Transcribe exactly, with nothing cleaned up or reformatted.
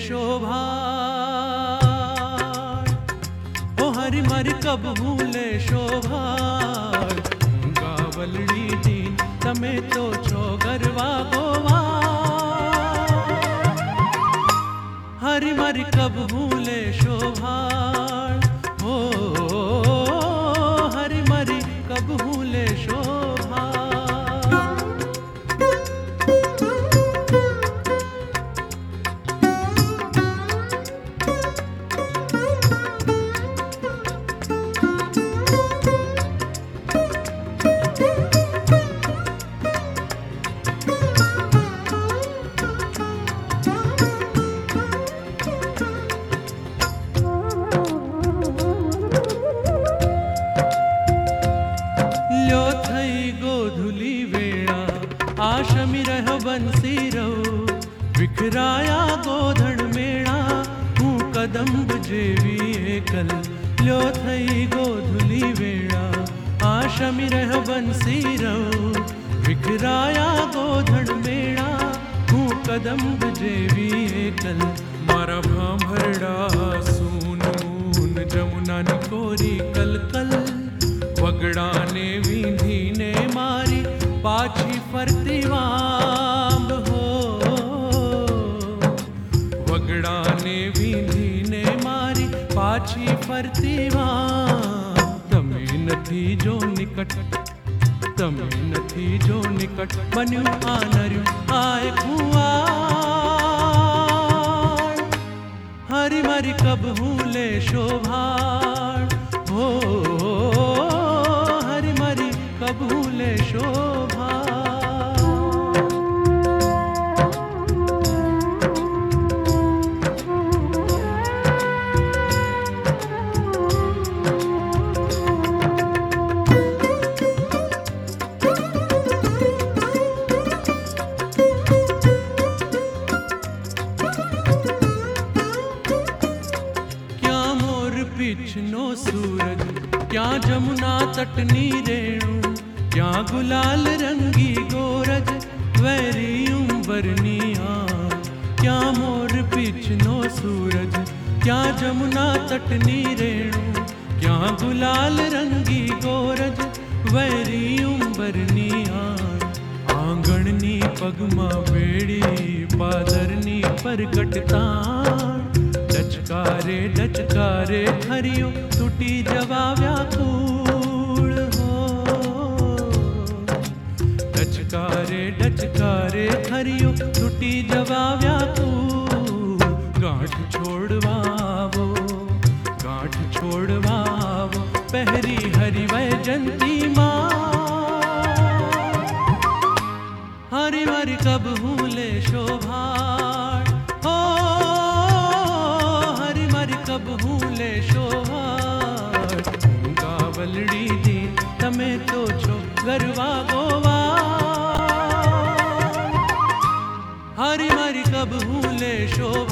शोभा ओ हरि मरि कब भूले शोभा गावलड़ी दीन तमे तो छो गरवा गोवा हरि मरि कब भूले शोभा ओ हरि मरि कब भूले शोभा। गोधुली वेळा आशमी रह बंसी रहो विखराया गोधन मेणा हूँ कदम्ब जेवी एकल ल्यो थई गोधुली वेळा आशमी रह बंसी रहो विखराया गोधन मेणा हूँ कदम्ब जेवी एकल मारा भांभरड़ा सून मून जमुना निकोरी कल कल वगड़ा ने वींधी ने मारी पाछी फरती वांब हो वगड़ा ने वींधी ने मारी पाछी फरती वांब तमे नथी जो निकट तमे नथी जो निकट बन्यु आनर्यु आए खुआ हरि मरि कब भूले शोभा हो कब भूले शोभा। क्या मोर पिछनो सूरज क्या जमुना तटनी रेणु क्या गुलाल रंगी गोरज वैरी उम्बरनिया क्या मोर पिछनो सूरज क्या जमुना तटनी रेणु क्या गुलाल रंगी गोरज वैरी उम्बरनिया आंगणनी पगमा बेड़ी पादरनी परगटता डचकारे डचकारे हरियो टूटी जवा व्याकुल डचकारे डचकारे हरियो टूटी जवा व्याकुल गांठ छोड़वावो गांठ छोड़वावो पहरी हरि वैजंती माँ हरि मरि कब भूले शोभा हो हरि मरि कब भूले शोभा गावलड़ी दीन तमे तो छो गरवा गोवा हरि मरि कब भूले शोभा।